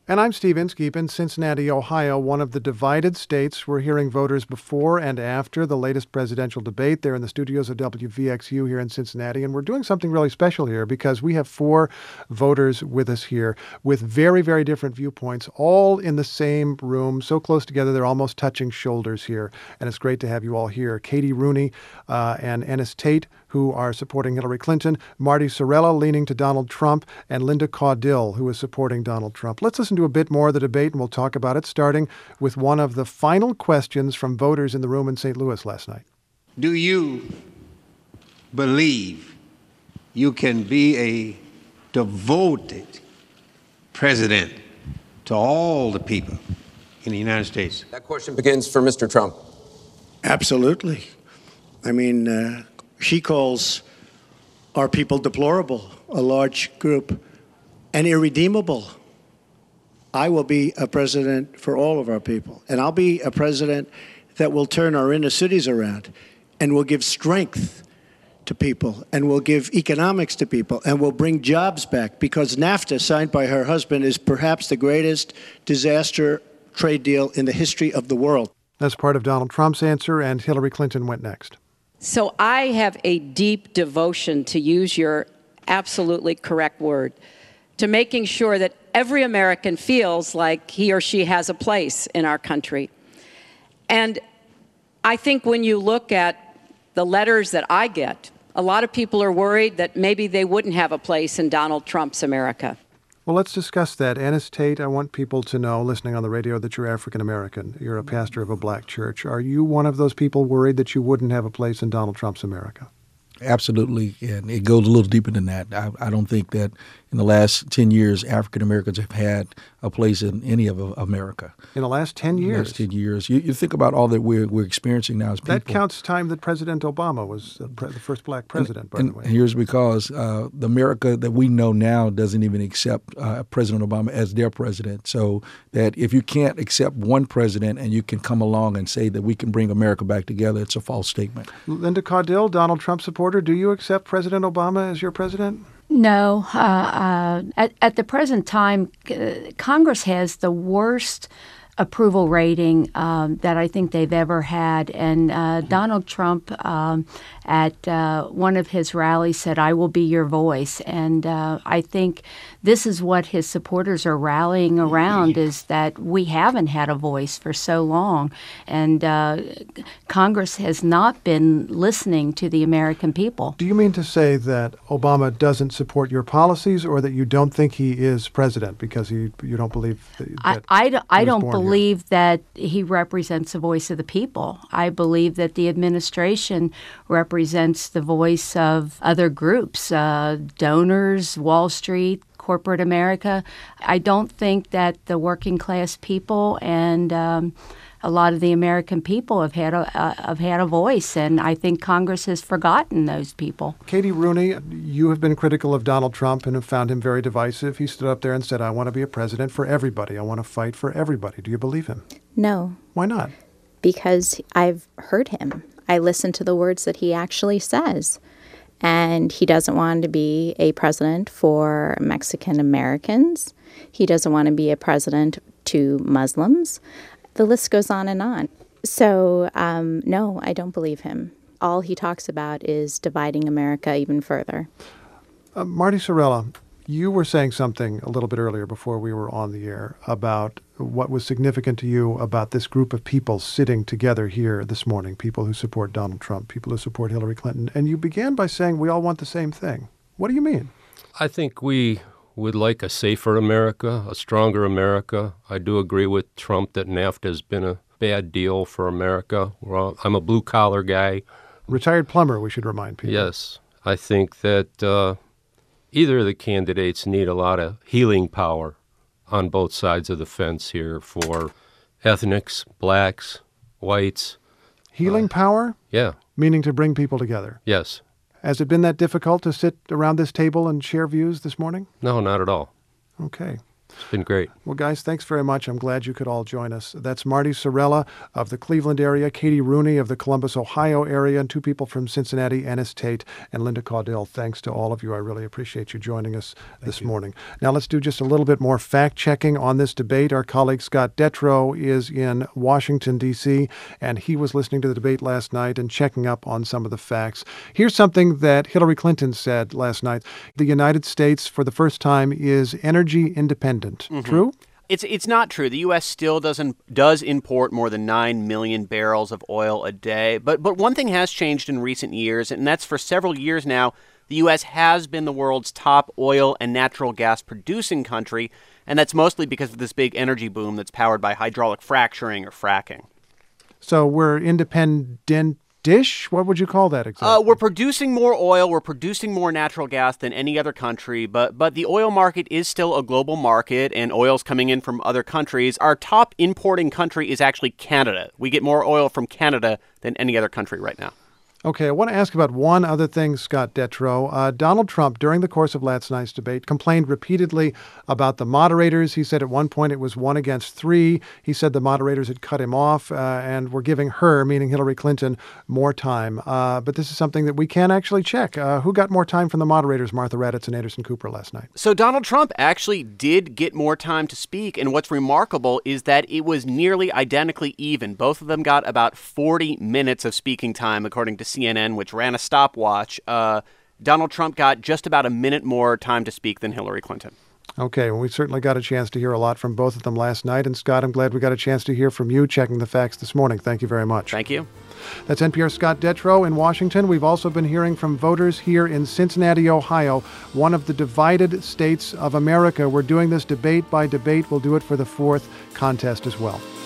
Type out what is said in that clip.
And I'm Steve Inskeep in Cincinnati, Ohio, one of the divided states. We're hearing voters before and after the latest presidential debate. They're in the studios of WVXU here in Cincinnati. And we're doing something really special here because we have 4 voters with us here with very, very different viewpoints, all in the same room, so close together they're almost touching shoulders here. And it's great to have you all here. Katie Rooney and Ennis Tate, who are supporting Hillary Clinton, Marty Sarella leaning to Donald Trump, and Linda Caudill, who is supporting Donald Trump. Let's listen to a bit more of the debate, and we'll talk about it, starting with one of the final questions from voters in the room in St. Louis last night. Do you believe you can be a devoted president to all the people in the United States? That question begins for Mr. Trump. Absolutely. I mean, she calls our people deplorable, a large group, and irredeemable. I will be a president for all of our people, and I'll be a president that will turn our inner cities around and will give strength to people and will give economics to people and will bring jobs back, because NAFTA, signed by her husband, is perhaps the greatest disaster trade deal in the history of the world. That's part of Donald Trump's answer, and Hillary Clinton went next. So I have a deep devotion, to use your absolutely correct word, to making sure that every American feels like he or she has a place in our country. And I think when you look at the letters that I get, a lot of people are worried that maybe they wouldn't have a place in Donald Trump's America. Well, let's discuss that. Ennis Tate, I want people to know, listening on the radio, that you're African American. You're a pastor of a black church. Are you one of those people worried that you wouldn't have a place in Donald Trump's America? Absolutely, and it goes a little deeper than that. I don't think that in the last 10 years, African Americans have had a place in any of America. In the last 10 years? In the last 10 years. You think about all that we're experiencing now as people. That counts time that President Obama was the first black president, by the way. And here's because the America that we know now doesn't even accept President Obama as their president. So that if you can't accept one president and you can come along and say that we can bring America back together, it's a false statement. Linda Caudill, Donald Trump supporter, do you accept President Obama as your president? No. At the present time, Congress has the worst approval rating that I think they've ever had. And Donald Trump at one of his rallies said, "I will be your voice." And I think this is what his supporters are rallying around, is that we haven't had a voice for so long. And Congress has not been listening to the American people. Do you mean to say that Obama doesn't support your policies, or that you don't think he is president because you don't believe that I don't believe that he represents the voice of the people. I believe that the administration represents the voice of other groups, donors, Wall Street, corporate America. I don't think that the working class people and a lot of the American people have had a voice, and I think Congress has forgotten those people. Katie Rooney, you have been critical of Donald Trump and have found him very divisive. He stood up there and said, "I want to be a president for everybody. I want to fight for everybody." Do you believe him? No. Why not? Because I've heard him. I listen to the words that he actually says. And he doesn't want to be a president for Mexican Americans. He doesn't want to be a president to Muslims. The list goes on and on. So, no, I don't believe him. All he talks about is dividing America even further. Marty Sarella, you were saying something a little bit earlier before we were on the air about what was significant to you about this group of people sitting together here this morning, people who support Donald Trump, people who support Hillary Clinton. And you began by saying we all want the same thing. What do you mean? I think we would like a safer America, a stronger America. I do agree with Trump that NAFTA has been a bad deal for America. I'm a blue-collar guy. Retired plumber, we should remind people. Yes. I think that either of the candidates need a lot of healing power on both sides of the fence here for ethnics, blacks, whites. Healing power? Yeah. Meaning to bring people together? Yes. Has it been that difficult to sit around this table and share views this morning? No, not at all. Okay. It's been great. Well, guys, thanks very much. I'm glad you could all join us. That's Marty Sorella of the Cleveland area, Katie Rooney of the Columbus, Ohio area, and two people from Cincinnati, Ennis Tate and Linda Caudill. Thanks to all of you. I really appreciate you joining us this morning. Now, let's do just a little bit more fact-checking on this debate. Our colleague Scott Detrow is in Washington, D.C., and he was listening to the debate last night and checking up on some of the facts. Here's something that Hillary Clinton said last night. The United States, for the first time, is energy independent. True? It's not true. The U.S. still does import more than 9 million barrels of oil a day. But one thing has changed in recent years, and that's for several years now, the U.S. has been the world's top oil and natural gas producing country, and that's mostly because of this big energy boom that's powered by hydraulic fracturing or fracking. So we're independent-ish? What would you call that exactly? We're producing more oil, we're producing more natural gas than any other country, but the oil market is still a global market, and oil's coming in from other countries. Our top importing country is actually Canada. We get more oil from Canada than any other country right now. Okay, I want to ask about one other thing, Scott Detrow. Donald Trump, during the course of last night's debate, complained repeatedly about the moderators. He said at one point it was 1 against 3. He said the moderators had cut him off and were giving her, meaning Hillary Clinton, more time. But this is something that we can actually check. Who got more time from the moderators, Martha Raddatz and Anderson Cooper, last night? So Donald Trump actually did get more time to speak, and what's remarkable is that it was nearly identically even. Both of them got about 40 minutes of speaking time, according to CNN, which ran a stopwatch. Donald Trump got just about a minute more time to speak than Hillary Clinton. Okay, well, we certainly got a chance to hear a lot from both of them last night. And Scott, I'm glad we got a chance to hear from you checking the facts this morning. Thank you very much. Thank you. That's NPR's Scott Detrow in Washington. We've also been hearing from voters here in Cincinnati, Ohio, one of the divided states of America. We're doing this debate by debate. We'll do it for the fourth contest as well.